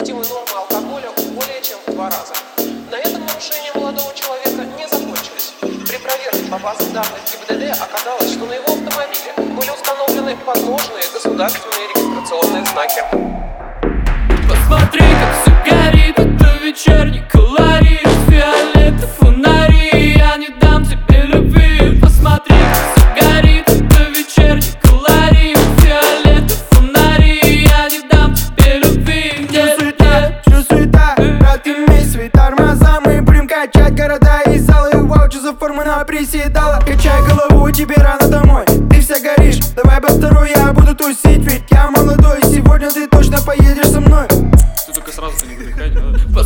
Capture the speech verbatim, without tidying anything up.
допустимой нормы алкоголя более чем в два раза. На этом нарушения молодого человека не закончились. При проверке по базам данных ГИБДД оказалось, что на его автомобиле были установлены возможные государственные регистрационные знаки. Посмотри, как все горит, это вечерний колорит. Фиолетовые фонари, я не дам тебе любви. Посмотри, как все горит, это вечерний колорит. Фиолетовые фонари, я не дам тебе любви. Чё суета, чё суета, брат, имей свои тормоза. Мы будем качать города и залы. Вау, чё за форма на приседала. Качай голову, тебе рано домой. Ты вся горишь, давай по второй, я буду тусить. Ведь я молодой, сегодня ты точно поедешь со мной. Ты только сразу не выдыхай, да?